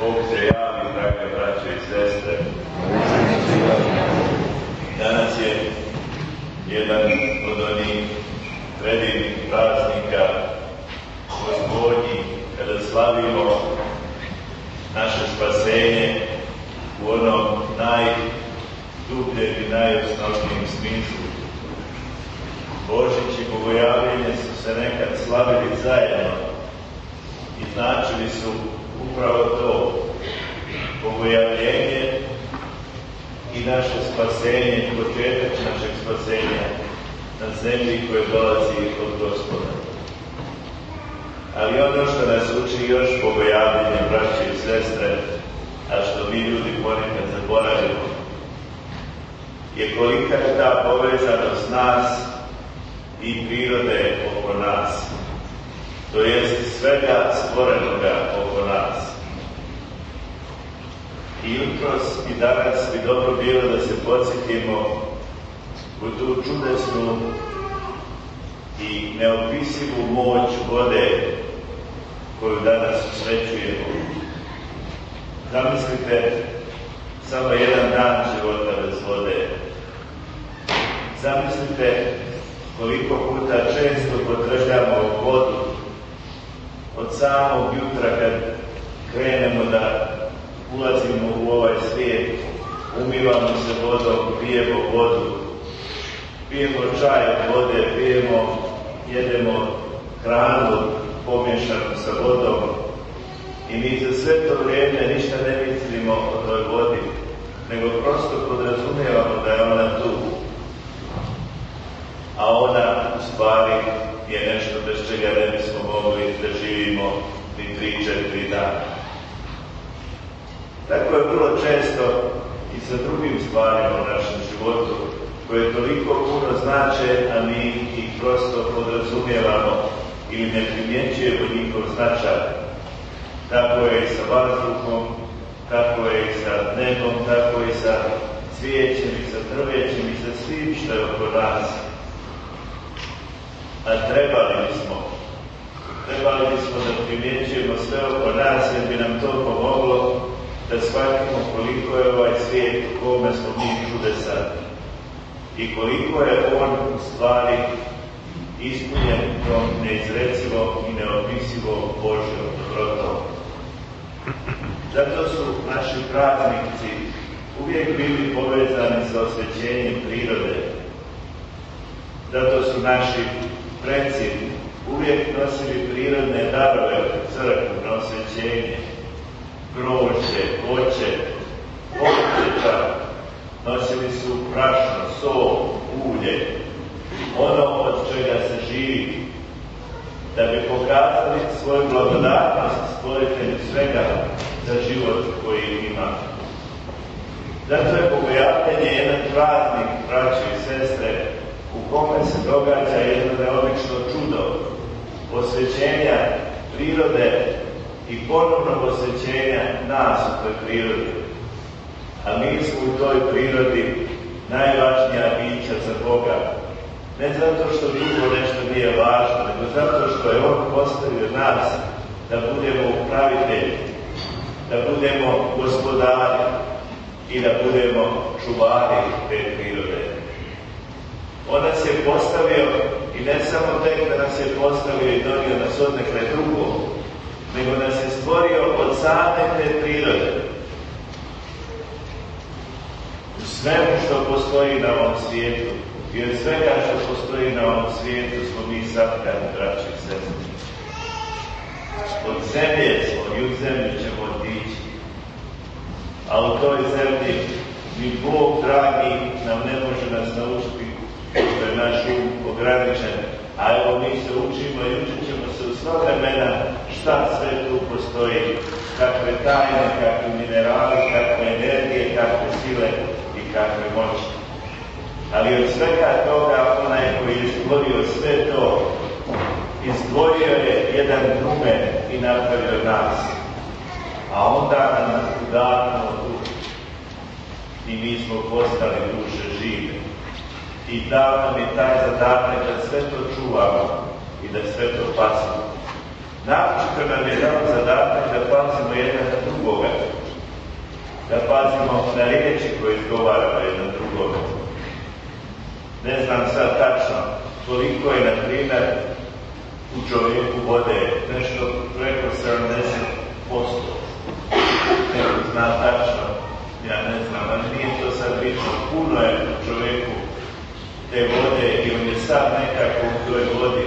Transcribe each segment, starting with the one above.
Bog se javi, drage braće i sestre. Danas je jedan od onih predivnih praznika Gospodnjih, kada slavimo naše spasenje u onom najdubljem i najosnovnijem smislu. Božić i bogojavljenje su se nekad slavili zajedno i značili su upravo to, bogojavljenje i naše spasenje, početak našeg spasenja na zemlji koje dolazi od Gospoda. Ali ono što nas uči još bogojavljenje, braće i sestre, a što mi ljudi ponekad zaboravimo, je kolika je ta povezanost nas i prirode oko nas, to jest svega stvorenoga oko nas. I jutros i danas bi dobro bilo da se podsjetimo u tu čudesnu i neopisivu moć vode koju danas usrećujemo. Zamislite samo jedan dan života bez vode. Zamislite koliko puta često potrežljamo vodu od samog jutra kad krenemo da ulazimo u ovaj svijet, umivamo se vodom, pijemo vodu, pijemo čaj od vode, jedemo hranu pomiješanu sa vodom i mi za sve to vrijeme ništa ne mislimo o toj vodi, nego prosto podrazumijevamo da je ona tu. A ona u stvari je nešto bez čega ne bismo mogli da živimo ni 3-4 dana. Tako je vrlo često i sa drugim stvarima u našem životu, koje toliko puno znače, a mi ih prosto podrazumijevamo ili ne primjećujemo njihov značaj. Tako je i sa vazduhom, tako je i sa nebom, tako i sa cvijećem i sa drvećem i sa svim što je oko nas. A trebali bismo da primjećujemo sve oko nas, jer bi nam to pomoglo da shvatimo koliko je ovaj svijet u kome smo mi čudesan i koliko je on u stvari ispunjen tom neizrecivom i neopisivom Božjom dobrotom. Zato su naši praznici uvijek bili povezani sa osvećenjem prirode. Zato su naši preci uvijek nosili prirodne darove u crkvu na osvećenje. Grožđe, voće, povrće čak. Nosili su brašno, sol, ulje, ono od čega se živi, da bi pokazali svoju blagodatnost stvoritelju svega za život koji ima. Zato je bogojavljenje jedan praznik, braće i sestre, u kome se događa jedno neobično čudo osvećenja prirode i ponovnog osvećenja nas u toj prirodi. A mi smo u toj prirodi najvažnija bića za Boga. Ne zato što drugo nešto nije važno, nego zato što je On postavio nas da budemo upravitelji, da budemo gospodari i da budemo čuvari te prirode. On nas je postavio i ne samo tek da nas je postavio i donio nas odnekle drugo, nego nas je stvorio od same te prirode. U svemu što postoji na ovom svijetu i od svega što postoji na ovom svijetu smo mi satkani, braći i sestre. Od zemlje smo i u zemlju ćemo otići. A u toj zemlji ni Bog dragi nam ne može nas naučiti, što je naš um ograničen. A evo mi se učimo i učit ćemo se u sva vremena šta sve tu postoji, kakve tajne, kakve minerali, kakve energije, kakve sile i kakve moći. Ali od svega toga onaj koji je stvorio sve to, izdvojio je jedan drumen i napravio nas. A onda nam udahnuo dušu i mi smo postali duše žive. I dao nam je taj zadatak da sve to čuvamo i da sve to pazimo. Naročito nam je dao zadatak da pazimo jedan na drugoga. pazimo na riječi koje izgovaramo jedan drugom. Ne znam sad tačno koliko je, na primjer, u čovjeku vode, nešto preko 70%. Neko zna tačno, ja ne znam, ali nije to sad bitno. Puno je u čovjeku te vode i on je sad nekako u toj vodi.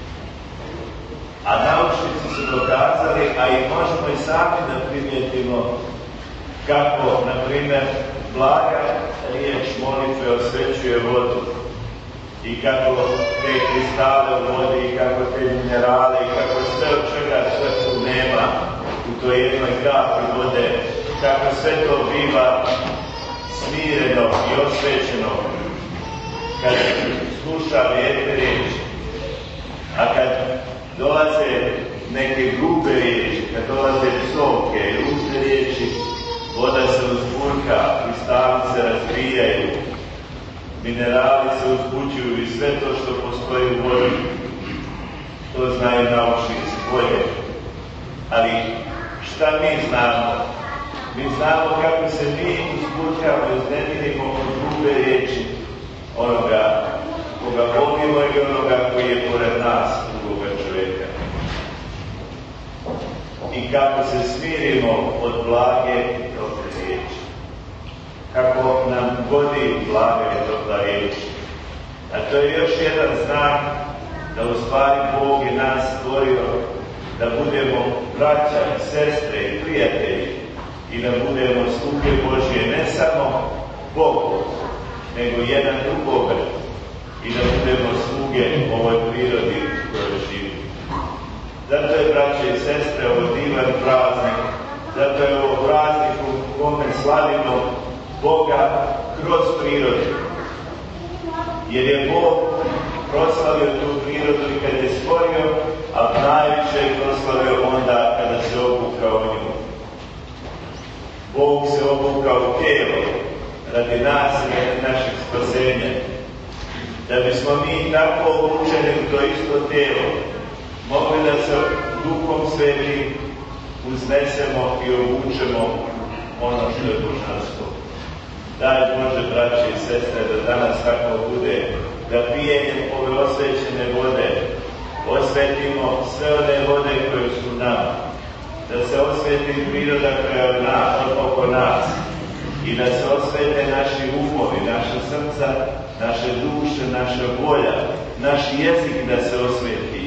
A naučnici su dokazali, a i možemo i sami da primijetimo kako, na primjer, blaga riječ molitve osvećuje vodu i kako te kristale u vodi i kako te minerale i kako sve od čega sve tu nema u toj jednoj kapi vode, kako sve to biva smireno i osvećeno kad sluša lijepe riječi. A kad dolaze neke grube riječi, kad dolaze psovke i ružne riječi, voda se uzburka, kristali se razbijaju, minerali se uzbuđuju i sve to što postoji u vodi, to znaju naučnici bolje. Ali šta mi znamo? Mi znamo kako se mi uzburkamo i uznemirimo od grube riječi onoga koga volimo i onoga koji je pored nas, drugoga čovjeka. I kako se smirimo od blage i dobre riječi. Kako nam godi blaga i dobra riječ. A to je još jedan znak da u stvari Bog je nas stvorio da budemo braća i sestre i prijatelji i da budemo sluge Božje, ne samo Bogu, nego jedan drugoga i da budemo sluge ovoj prirodi u kojoj živimo. Zato je, braće i sestre, ovo divan praznik, zato je ovo praznik u kome slavimo Boga kroz prirodu. Jer je Bog proslavio tu prirodu i kad je stvorio, a najviše je proslavio onda kada se obukao u nju. Bog se obukao u tijelo radi nas i radi našeg spasenja. Da bismo mi tako obučeni u to isto tijelo mogli da se Duhom Svetim uznesemo i obučemo ono što je božanstvo. Daj Bože, braće i sestre, da danas tako bude, da pijenjem ove osvećene vode osvetimo sve one vode koje su nama, da se osveti priroda koja je oko nas i da se osvete naši umovi, naša srca, naše duše, naša volja, naš jezik da se osveti.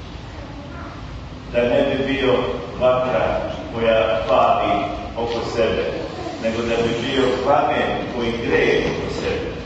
Da ne bi bio vatra koja pali oko sebe, nego da bi bio plamen koji greje oko sebe.